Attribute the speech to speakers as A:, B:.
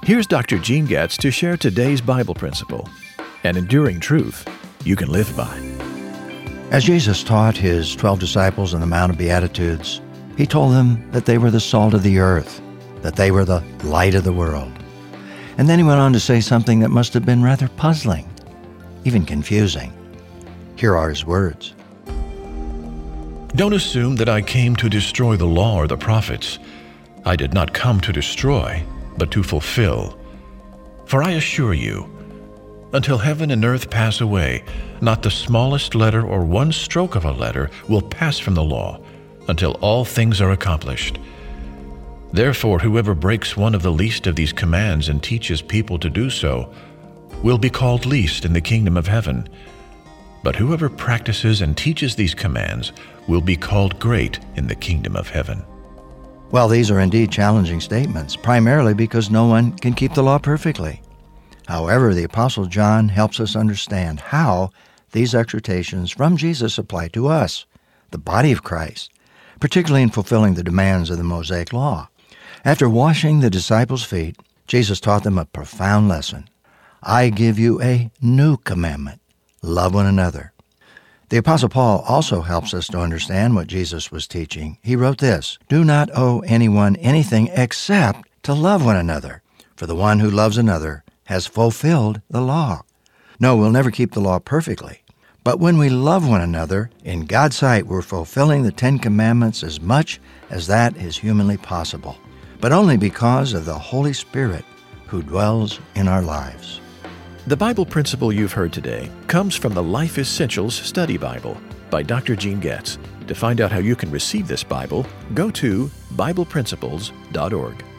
A: Here's Dr. Gene Getz to share today's Bible principle, an enduring truth you can live by.
B: As Jesus taught his 12 disciples on the Mount of Beatitudes, he told them that they were the salt of the earth, that they were the light of the world. And then he went on to say something that must have been rather puzzling, even confusing. Here are his words.
C: Don't assume that I came to destroy the law or the prophets. I did not come to destroy, but to fulfill. For I assure you, until heaven and earth pass away, not the smallest letter or one stroke of a letter will pass from the law, until all things are accomplished. Therefore, whoever breaks one of the least of these commands and teaches people to do so will be called least in the kingdom of heaven. But whoever practices and teaches these commands will be called great in the kingdom of heaven.
B: Well, these are indeed challenging statements, primarily because no one can keep the law perfectly. However, the Apostle John helps us understand how these exhortations from Jesus apply to us, the body of Christ, particularly in fulfilling the demands of the Mosaic Law. After washing the disciples' feet, Jesus taught them a profound lesson. I give you a new commandment. Love one another. The Apostle Paul also helps us to understand what Jesus was teaching. He wrote this, do not owe anyone anything except to love one another, for the one who loves another has fulfilled the law. No, we'll never keep the law perfectly. But when we love one another, in God's sight, we're fulfilling the 10 Commandments as much as that is humanly possible, but only because of the Holy Spirit who dwells in our lives.
A: The Bible principle you've heard today comes from the Life Essentials Study Bible by Dr. Gene Getz. To find out how you can receive this Bible, go to BiblePrinciples.org.